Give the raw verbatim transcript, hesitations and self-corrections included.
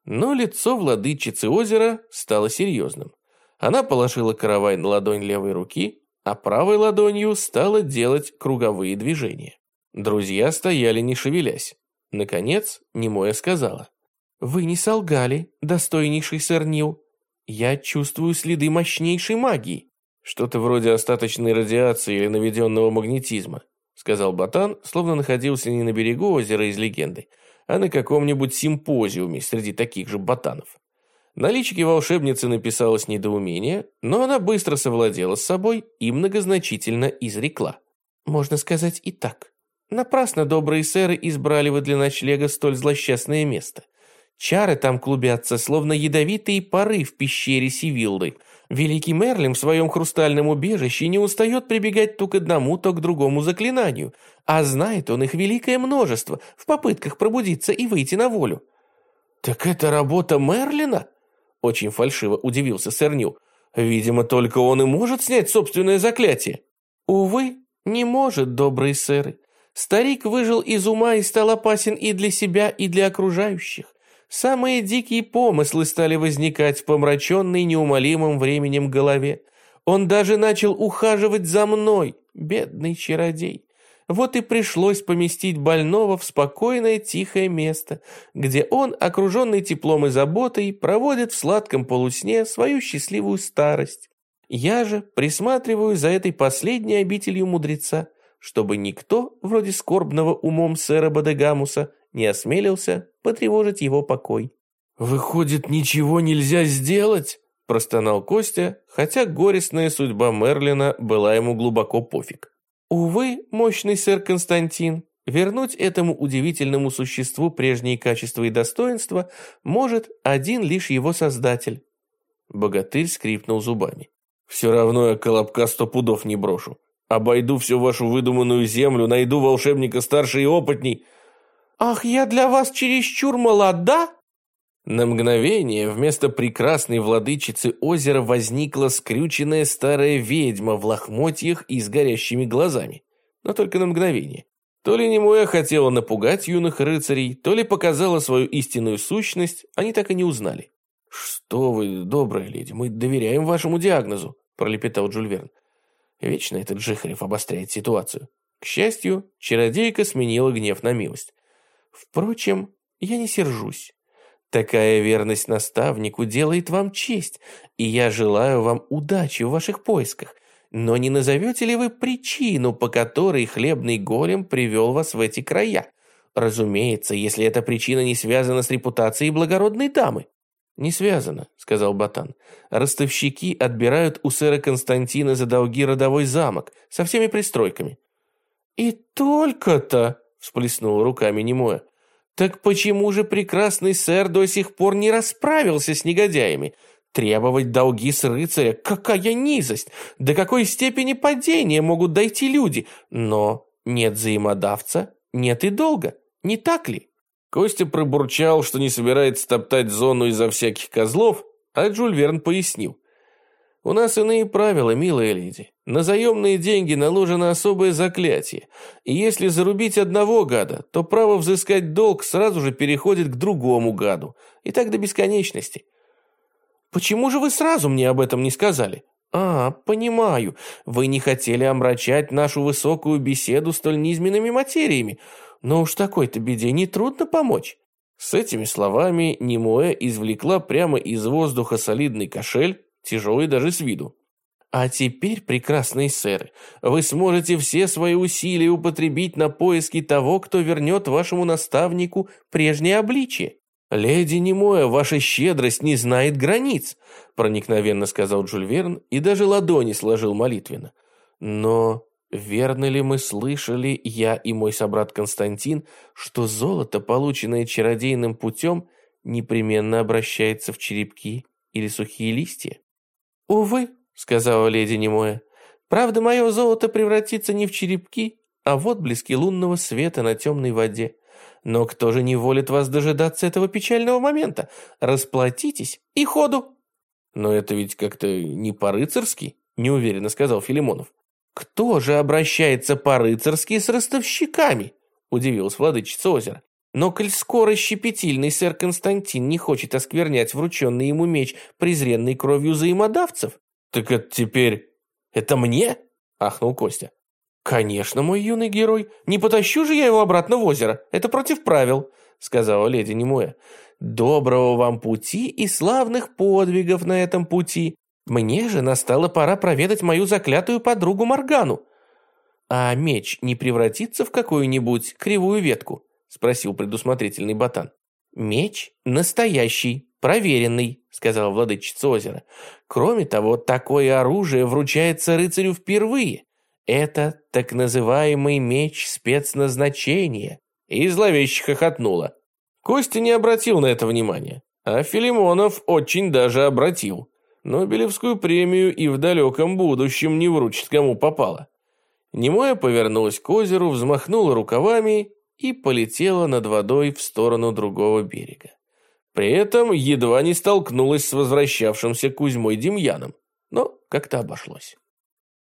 Но лицо владычицы озера стало серьезным. Она положила каравай на ладонь левой руки, а правой ладонью стала делать круговые движения. Друзья стояли, не шевелясь. Наконец, Немоя сказала: «Вы не солгали, достойнейший сэр Нил. Я чувствую следы мощнейшей магии». «Что-то вроде остаточной радиации или наведенного магнетизма», сказал Ботан, словно находился не на берегу озера из легенды, а на каком-нибудь симпозиуме среди таких же ботанов. На личике волшебницы написалось недоумение, но она быстро совладела с собой и многозначительно изрекла: «Можно сказать и так. Напрасно добрые сэры избрали вы для ночлега столь злосчастное место. Чары там клубятся, словно ядовитые пары в пещере Сивиллы. Великий Мерлин в своем хрустальном убежище не устает прибегать то к одному, то к другому заклинанию, а знает он их великое множество в попытках пробудиться и выйти на волю». «Так это работа Мерлина?» Очень фальшиво удивился сэр Нил. «Видимо, только он и может снять собственное заклятие». «Увы, не может, добрые сэры. Старик выжил из ума и стал опасен и для себя, и для окружающих. Самые дикие помыслы стали возникать в помраченной неумолимым временем голове. Он даже начал ухаживать за мной, бедный чародей. Вот и пришлось поместить больного в спокойное тихое место, где он, окруженный теплом и заботой, проводит в сладком полусне свою счастливую старость. Я же присматриваю за этой последней обителью мудреца, чтобы никто, вроде скорбного умом сэра Бодегамуса, не осмелился потревожить его покой». «Выходит, ничего нельзя сделать?» – простонал Костя, хотя горестная судьба Мерлина была ему глубоко пофиг. «Увы, мощный сэр Константин, вернуть этому удивительному существу прежние качества и достоинства может один лишь его создатель». Богатырь скрипнул зубами. «Все равно я Колобка сто пудов не брошу. Обойду всю вашу выдуманную землю, найду волшебника старше и опытней». «Ах, я для вас чересчур молода?» На мгновение вместо прекрасной владычицы озера возникла скрюченная старая ведьма в лохмотьях и с горящими глазами. Но только на мгновение. То ли Немоя хотела напугать юных рыцарей, то ли показала свою истинную сущность, они так и не узнали. «Что вы, добрая леди, мы доверяем вашему диагнозу», пролепетал Жюль Верн. Вечно этот Жихарев обостряет ситуацию. К счастью, чародейка сменила гнев на милость. «Впрочем, я не сержусь. Такая верность наставнику делает вам честь, и я желаю вам удачи в ваших поисках. Но не назовете ли вы причину, по которой хлебный голем привел вас в эти края? Разумеется, если эта причина не связана с репутацией благородной дамы». «Не связано», — сказал Ботан. «Ростовщики отбирают у сэра Константина за долги родовой замок со всеми пристройками». «И только-то», — всплеснула руками Немоя. «Так почему же прекрасный сэр до сих пор не расправился с негодяями? Требовать долги с рыцаря — какая низость! До какой степени падения могут дойти люди? Но нет взаимодавца, нет и долга, не так ли?» Костя пробурчал, что не собирается топтать зону из-за всяких козлов, а Жюль Верн пояснил. «У нас иные правила, милая леди. На заемные деньги наложено особое заклятие, и если зарубить одного гада, то право взыскать долг сразу же переходит к другому гаду, и так до бесконечности». «Почему же вы сразу мне об этом не сказали?» «А, понимаю, вы не хотели омрачать нашу высокую беседу столь низменными материями, но уж такой-то беде нетрудно помочь». С этими словами Немоя извлекла прямо из воздуха солидный кошель, тяжелый даже с виду. «А теперь, прекрасные сэры, вы сможете все свои усилия употребить на поиски того, кто вернет вашему наставнику прежнее обличие». «Леди Немоя, ваша щедрость не знает границ», проникновенно сказал Жюль Верн и даже ладони сложил молитвенно. «Но верно ли мы слышали, я и мой собрат Константин, что золото, полученное чародейным путем, непременно обращается в черепки или сухие листья?» «Увы», — сказала леди Немоя, «правда, мое золото превратится не в черепки, а в отблески лунного света на темной воде. Но кто же не волит вас дожидаться этого печального момента? Расплатитесь и ходу!» «Но это ведь как-то не по-рыцарски», — неуверенно сказал Филимонов. «Кто же обращается по-рыцарски с ростовщиками?» — удивилась владычица озера. Но коль скоро щепетильный сэр Константин не хочет осквернять врученный ему меч презренной кровью взаимодавцев...» «Так это теперь... это мне?» – ахнул Костя. «Конечно, мой юный герой. Не потащу же я его обратно в озеро. Это против правил», – сказала леди Немуэ. «Доброго вам пути и славных подвигов на этом пути. Мне же настала пора проведать мою заклятую подругу Моргану». «А меч не превратится в какую-нибудь кривую ветку?» – спросил предусмотрительный ботан. «Меч настоящий, проверенный», – сказала владычица озера. «Кроме того, такое оружие вручается рыцарю впервые. Это так называемый меч спецназначения». И зловеще хохотнула. Костя не обратил на это внимания, а Филимонов очень даже обратил. Нобелевскую премию и в далеком будущем не вручит кому попало. Немоя повернулась к озеру, взмахнула рукавами и полетела над водой в сторону другого берега. При этом едва не столкнулась с возвращавшимся Кузьмой Демьяном, но как-то обошлось.